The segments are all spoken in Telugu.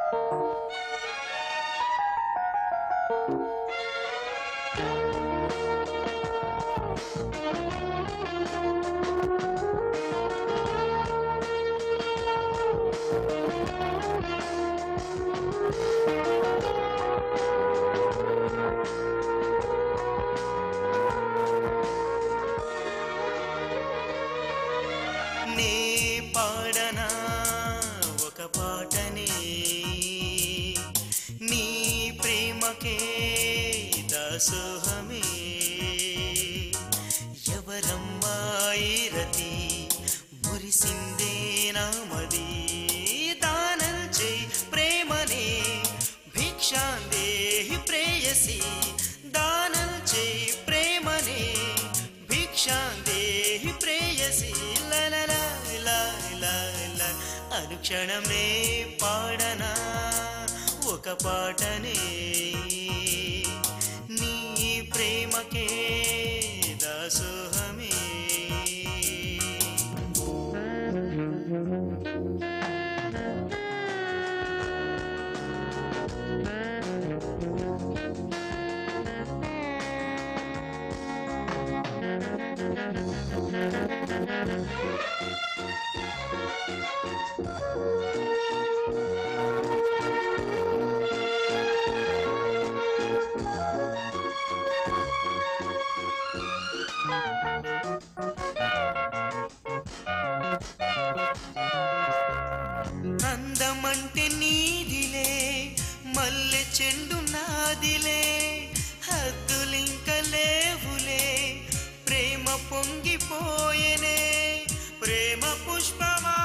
నీ పాడనా ఒక పాటని నీ ప్రేమకే దాసోహమే ఎవరమ్మాయి రతి మురిసిందే నామది దానం చేయి ప్రేమనే భిక్షాందేహి ప్రేయసి దానం చేయి ప్రేమనే భిక్షాందేహి ప్రేయసి లలలా అనుక్షణమే పాడనా ఒక పాటనే నీ ప్రేమకే దాసోహమే అందమంటే నీదిలే మల్లె చెండు నాదిలే హద్దులింక లేవులే ప్రేమ పొంగిపోయేనే ప్రేమ పుష్పమా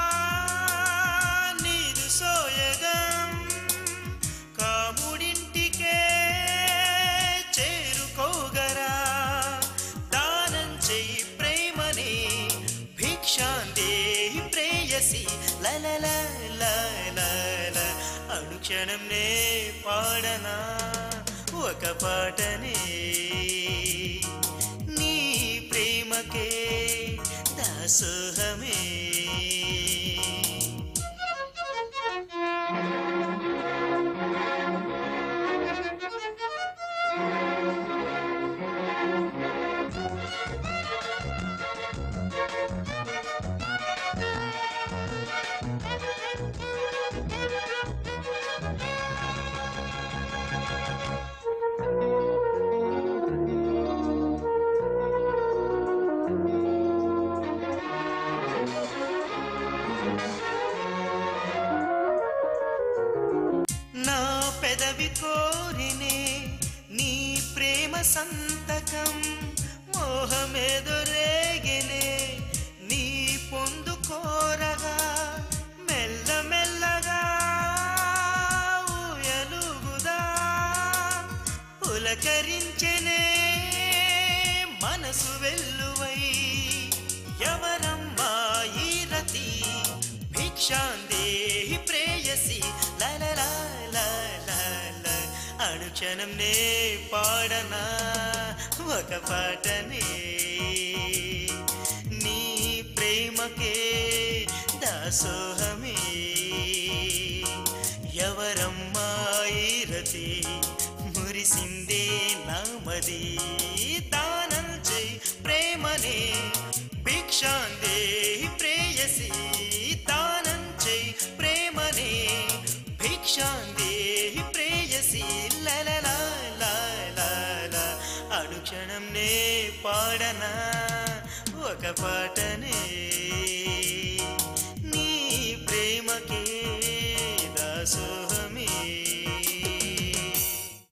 నీదు సోయగం కాముడింటికే చేరుకోగరా దానం చెయ్యి ప్రేమని భిక్షాందేహి ప్రేయసి లలలా అనుక్షణం నే పాడనా ఒక పాటనే నీ ప్రేమకే దాసోహమే పెదవి కోరినే నీ ప్రేమ సంతకం మోహమేదురేగినే నీ పొందు కోరగా మెల్లమెల్లగా ఊయలుగుదా పులకరించెనే మనసు వెల్లువై ఎవరమ్మాయి రతి భిక్షాందేహి ప్రేయసి లలలా అనుక్షణం నే పాడనా ఒక పాటనే నీ ప్రేమకే దాసోహమే ఎవరమ్మాయి రతి మురిసిందే నామది దానం చేయి ప్రేమనే భిక్షాందేహి ప్రేయసి దానం చేయి ప్రేమనే భిక్షాందేహి ప్రేయసి లలలా అనుక్షణం నే పాడనా ఒక